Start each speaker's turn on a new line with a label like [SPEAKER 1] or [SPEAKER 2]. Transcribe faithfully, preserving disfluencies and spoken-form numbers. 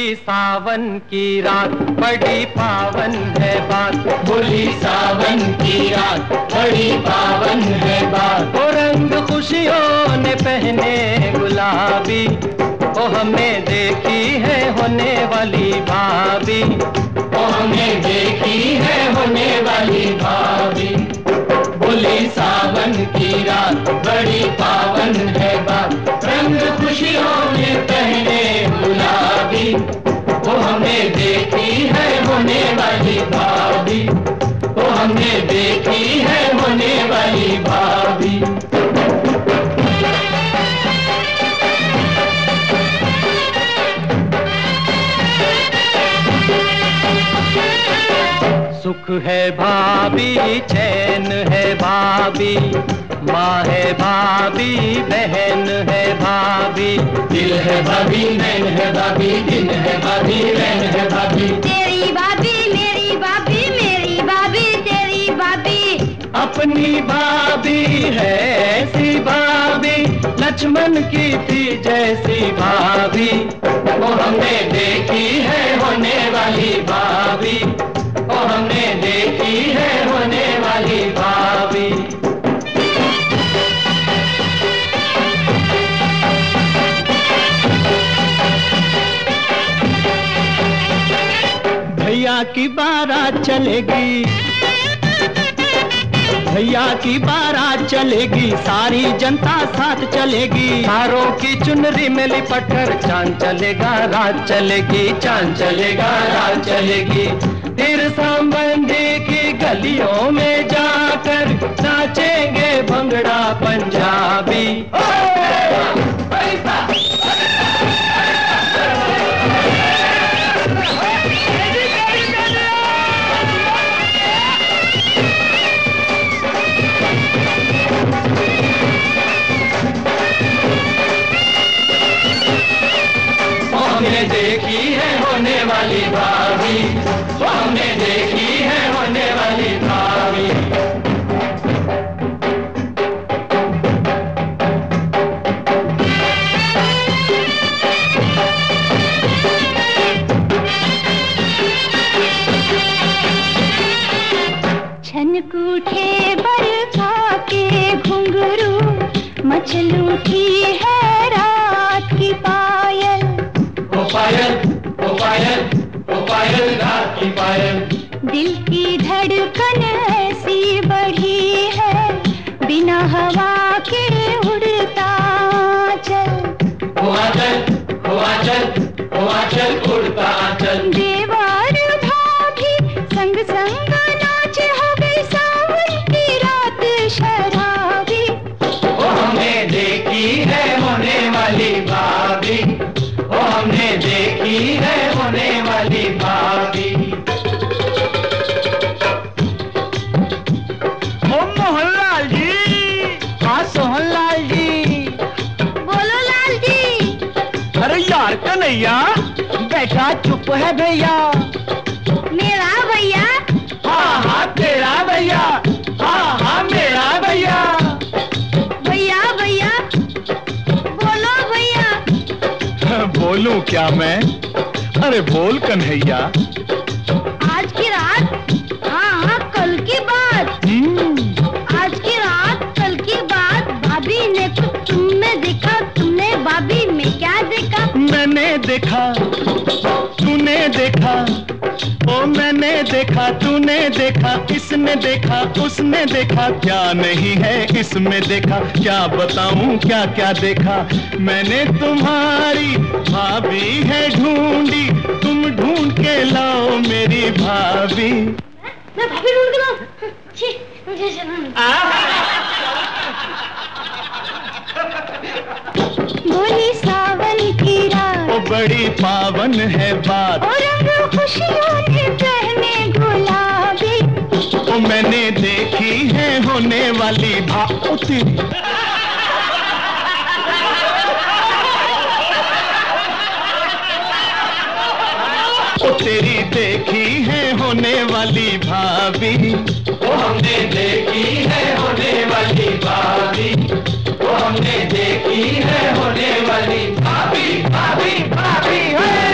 [SPEAKER 1] बोली सावन की रात बड़ी पावन है बात,
[SPEAKER 2] बोली सावन की रात बड़ी पावन है बात।
[SPEAKER 1] ओ रंग खुशियों ने पहने गुलाबी, ओ हमने देखी है होने वाली भाभी,
[SPEAKER 2] ओ हमने देखी है होने वाली भाभी। बोली सावन की रात बड़ी पावन है बात, रंग खुशियों ने पहने गुलाबी, ओ हमने देखी है होने वाली भाभी, ओ हमने देखी है होने वाली भाभी।
[SPEAKER 1] सुख है भाभी चैन है भाभी, माँ है भाभी बहन है भाभी,
[SPEAKER 2] दिल है भाभी नैन है भाभी, दिन है भाभी रैन है भाभी।
[SPEAKER 3] तेरी भाभी मेरी भाभी, मेरी भाभी तेरी भाभी,
[SPEAKER 1] अपनी भाभी है ऐसी भाभी, लक्ष्मण की थी जैसी भाभी,
[SPEAKER 2] वो हमने देखी है होने वाली भाभी, वो हमने देखी है होने वाली भाभी।
[SPEAKER 1] भैया की बारात चलेगी, भैया की बारात चलेगी, सारी जनता साथ चलेगी, तारों की चुनरी में लिपट कर चांद चलेगा रात चलेगी, चांद चलेगा रात चलेगी। फिर संबंधी की गलियों में जाकर नाचेंगे भंगड़ा पंजाबी।
[SPEAKER 2] हमने देखी है होने वाली भाभी, हमने देखी है होने वाली भाभी।
[SPEAKER 3] छनक उठे बरखा के घुंघरू, मचल उठी है रात की पायल,
[SPEAKER 2] ओ पायल ओ पायल ओ पायल रात की पायल।
[SPEAKER 3] दिल की धड़कन ऐसी बढ़ी है, बिना हवा के उड़ता चल,
[SPEAKER 2] ओ आंचल ओ आंचल ओ आंचल उड़ता आंचल।
[SPEAKER 3] देवर भाभी संग संग नाच, हो गई सावन की रात शराबी।
[SPEAKER 2] ओ हमने देखी है होने वाली भाभी, ओ हमने देखी है होने वाली भाभी।
[SPEAKER 1] ओ मोहनलाल जी, हाँ सोहनलाल जी।
[SPEAKER 3] बोलो लाल जी।
[SPEAKER 1] अरे यार कन्हैया बैठा चुप है भैया।
[SPEAKER 3] मेरा भैया?
[SPEAKER 1] हाँ हाँ तेरा भैया, हाँ हाँ मेरा भैया।
[SPEAKER 3] भैया भैया बोलो भैया।
[SPEAKER 1] बोलूं क्या मैं? अरे बोल कन्हैया।
[SPEAKER 3] आज की रात? हाँ हाँ कल की बात। आज की रात कल की बात, भाभी ने कुछ तुम में देखा, तुमने भाभी में क्या देखा?
[SPEAKER 1] मैंने देखा तूने देखा, ओ मैंने देखा तूने देखा, इसने देखा उसने देखा, क्या नहीं है इसमें देखा, क्या बताऊं क्या क्या देखा। मैंने तुम्हारी भाभी है ढूंढी, तुम ढूंढ के लाओ मेरी भाभी।
[SPEAKER 3] मैं भाभी ढूंढ के लाऊं? छी, मुझे शर्म। बोली सावन की रात,
[SPEAKER 1] ओ बड़ी पावन है बात,
[SPEAKER 3] और रंग खुशियों ने पहने गुलाबी,
[SPEAKER 1] ओ मैंने देखी है होने वाली भाती। ओ तेरी देखी है होने वाली भाभी,
[SPEAKER 2] वो हमने देखी है होने वाली भाभी, वो हमने देखी है होने वाली भाभी भाभी भाभी है।